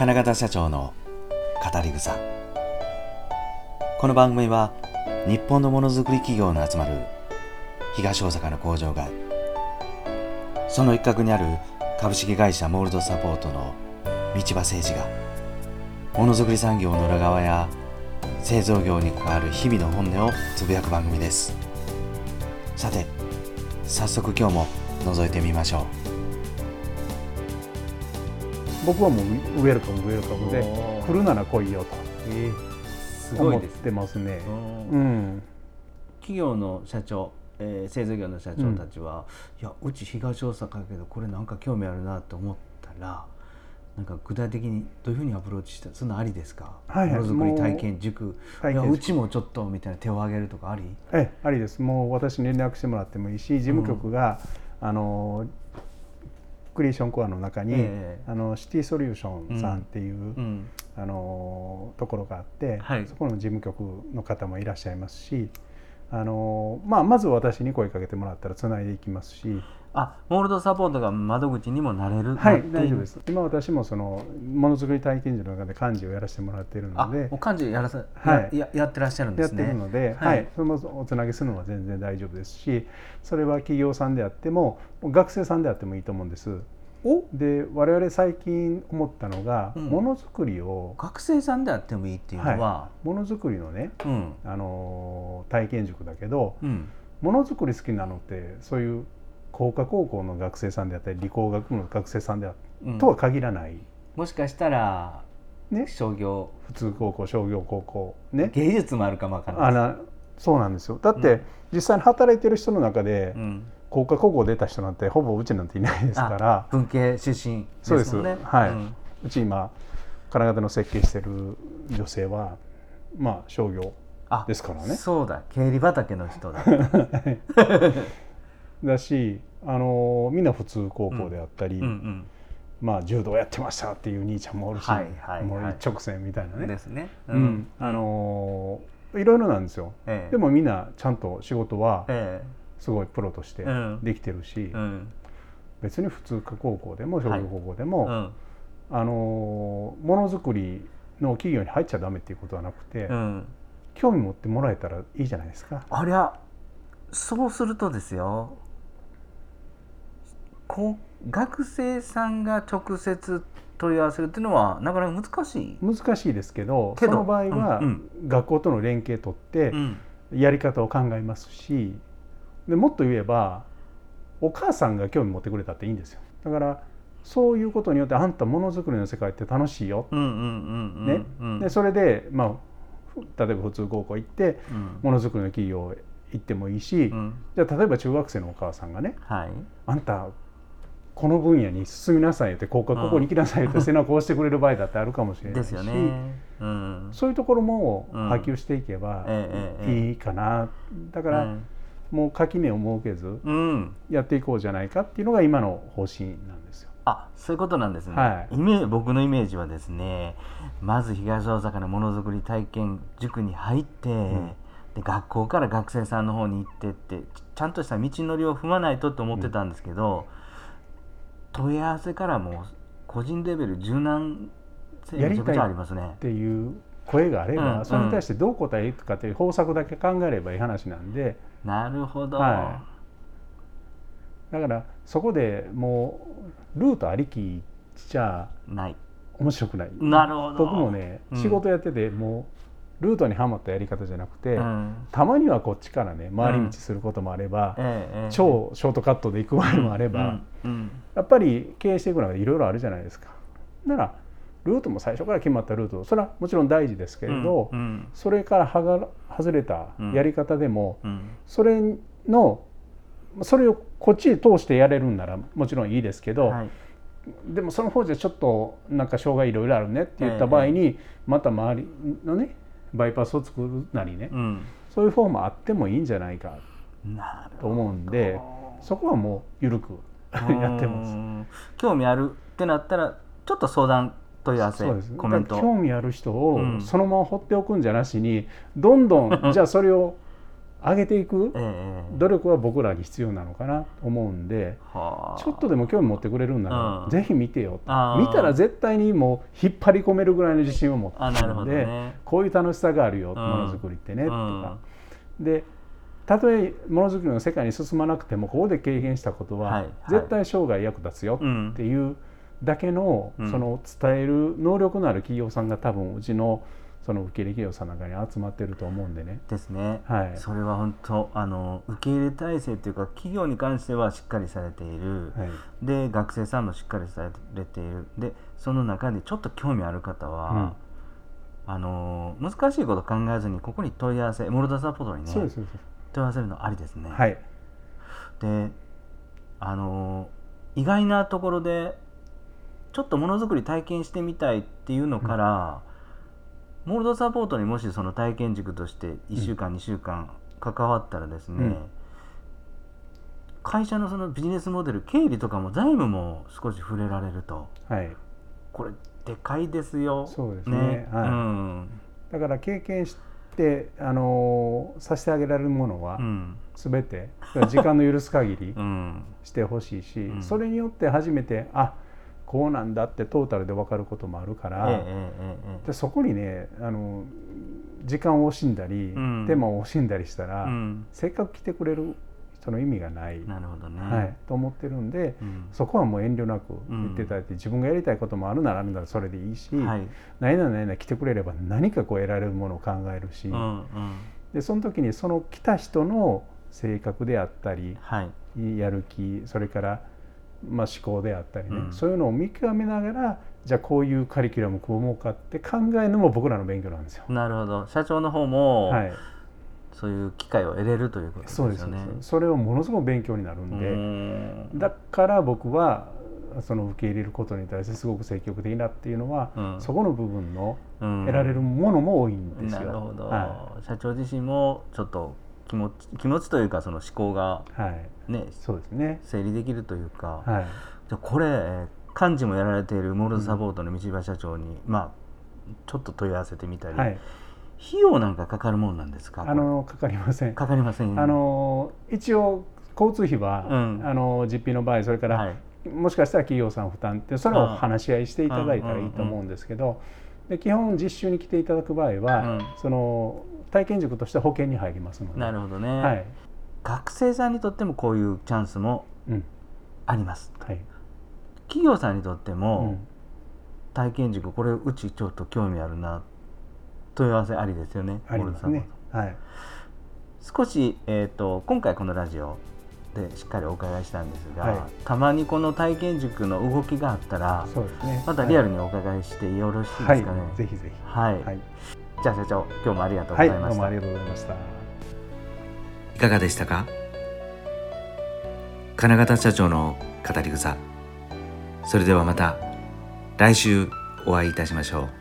金型社長の語り草。この番組は日本のものづくり企業の集まる東大阪の工場が、その一角にある株式会社モールドサポートの道場誠二がものづくり産業の裏側や製造業に関わる日々の本音をつぶやく番組です。さて早速今日も覗いてみましょう。 僕はもうウェルカムで来るなら来いよとすごいです思ってますね。 企業の社長、製造業の社長たちは、いやうち東大阪やけどこれなんか興味あるなと思ったら、なんか具体的にどういうふうにアプローチした、そんなありですか？ものづくり体験塾、いやうちもちょっとみたいな手を挙げるとかあり？ ありです。もう私に連絡してもらってもいいし、事務局が、クリエーションコアの中に、シティソリューションさんっていう、ところがあって、そこの事務局の方もいらっしゃいますし、まず私に声かけてもらったらつないでいきますし、 モールドサポートが窓口にもなれる？ 大丈夫です。今私もそのものづくり体験所の中で幹事をやらせてもらっているので、 幹事やってらっしゃるんですね。 やってるので、そのおつなぎするのは全然大丈夫ですし、それは企業さんであっても学生さんであってもいいと思うんです。で我々最近思ったのが、ものづくりを学生さんであってもいいっていうのは、 ものづくりのね、体験塾だけど、ものづくり好きなのってそういう工科高校の学生さんであったり理工学部の学生さんでとは限らない、 もしかしたら、商業普通高校、商業高校ね、 芸術もあるかもわからない。 そうなんですよ。だって、実際に働いてる人の中で、工科高校出た人なんてほぼうちなんていないですから。 文系出身ですもんね。 うち今金型の設計してる女性は商業ですからね。 そうだ、経理畑の人だだし、みんな普通高校であったり、柔道やってましたっていう兄ちゃんもおるし、もう一直線みたいなね。 ですね。 いろいろなんですよ。でもみんなちゃんと仕事はすごいプロとしてできてるし、別に普通科高校でも商業高校でも、ものづくりの企業に入っちゃダメっていうことはなくて、興味持ってもらえたらいいじゃないですか。 そうするとですよ、学生さんが直接問い合わせるっていうのはなかなか難しいですけど、その場合は学校との連携取ってやり方を考えますし、でもっと言えばお母さんが興味持ってくれたっていいんですよ。だからそういうことによって、あんたものづくりの世界って楽しいよ、でそれで、例えば普通高校行ってものづくりの企業行ってもいいし、じゃあ例えば中学生のお母さんがね、あんたこの分野に進みなさいってここに行きなさいって背中を押してくれる場合だってあるかもしれないし、そういうところも波及していけばいいかな。だからもう垣根を設けずやっていこうじゃないかっていうのが今の方針なんですよ。 そういうことなんですね。僕のイメージはですね、まず東大阪のものづくり体験塾に入って、で学校から学生さんの方に行ってってちゃんとした道のりを踏まないとって思ってたんですけど、問い合わせからも個人レベル柔軟性めちゃくちゃありますねっていう声があれば、それに対してどう答えるかという方策だけ考えればいい話なんで。 なるほど、 だからそこでもうルートありきじゃない面白くない。 なるほど。 僕もね、仕事やっててもうルートにはまったやり方じゃなくて、たまにはこっちからね回り道することもあれば、超ショートカットで行く場合もあれば、やっぱり経営していくのはいろいろあるじゃないですか。ならルートも最初から決まったルート、それはもちろん大事ですけれど、それから外れたやり方でも、それをこっちへ通してやれるんならもちろんいいですけど、でもその方じゃちょっとなんか障害いろいろあるねって言った場合に、また周りのねバイパスを作るなりね、そういうフォームあってもいいんじゃないかと思うんで、そこはもう緩くやってます。 興味あるってなったらちょっと相談問い合わせ、コメント。 興味ある人をそのまま放っておくんじゃなしに、どんどんじゃあそれを上げていく努力は僕らに必要なのかなと思うんで、ちょっとでも興味持ってくれるんならぜひ見てよ、見たら絶対にもう引っ張り込めるぐらいの自信を持ってるので、こういう楽しさがあるよ、ものづくりってねとかで、たとえものづくりの世界に進まなくてもここで経験したことは絶対生涯役立つよっていうだけのその伝える能力のある企業さんが多分うちのその受け入れ企業さんの中に集まってると思うんでね。 ですね。それは本当受け入れ体制というか企業に関してはしっかりされている、で学生さんもしっかりされている、でその中でちょっと興味ある方は、難しいこと考えずにここに問い合わせ、モルダサポートにね問い合わせるのありですね。で意外なところでちょっとものづくり体験してみたいっていうのから、モールドサポートにもしその体験塾として1週間、2週間関わったらですね、会社のそのビジネスモデル、経理とかも財務も少し触れられると、これでかいですよ。 そうですね。だから経験してさせてあげられるものは全て時間の許す限りしてほしいし、それによって初めてこうなんだってトータルで分かることもあるから、でそこにね時間を惜しんだり、手間を惜しんだりしたら、せっかく来てくれる人の意味がない、と思ってるんで、そこはもう遠慮なく言っていただいて、自分がやりたいこともあるならそれでいいし、何々来てくれれば何かこう得られるものを考えるし、でその時にその来た人の性格であったり、やる気、それから思考であったりね、そういうのを見極めながら、じゃあこういうカリキュラム組もうかって考えるのも僕らの勉強なんですよ。 なるほど。社長の方も、そういう機会を得れるということですよね。そうです。 それをものすごく勉強になるんで、だから僕はその受け入れることに対してすごく積極的だっていうのは、そこの部分の得られるものも多いんですよ。 なるほど。社長自身もちょっと気持ちというか、その思考がそうですね、 整理できるというか、じゃこれ幹事もやられているモールドサポートの道場社長に、ちょっと問い合わせてみたり、費用なんかかかるもんなんですか？ かかりません。 かかりません。 一応交通費は、実費の場合、それから、もしかしたら企業さん負担って、それを話し合いしていただいたらいいと思うんですけど、で基本実習に来ていただく場合は、その体験塾として保険に入りますので。 なるほどね。学生さんにとってもこういうチャンスもあります。企業さんにとっても、体験塾、これうちちょっと興味あるな、問い合わせありですよね。 ありますね。 少し、今回このラジオでしっかりお伺いしたんですが、たまにこの体験塾の動きがあったら、またリアルにお伺いしてよろしいですかね。 ぜひぜひ。 じゃあ社長、今日もありがとうございました。 どうもありがとうございました。 いかがでしたか？金型社長の語り草。それではまた来週お会いいたしましょう。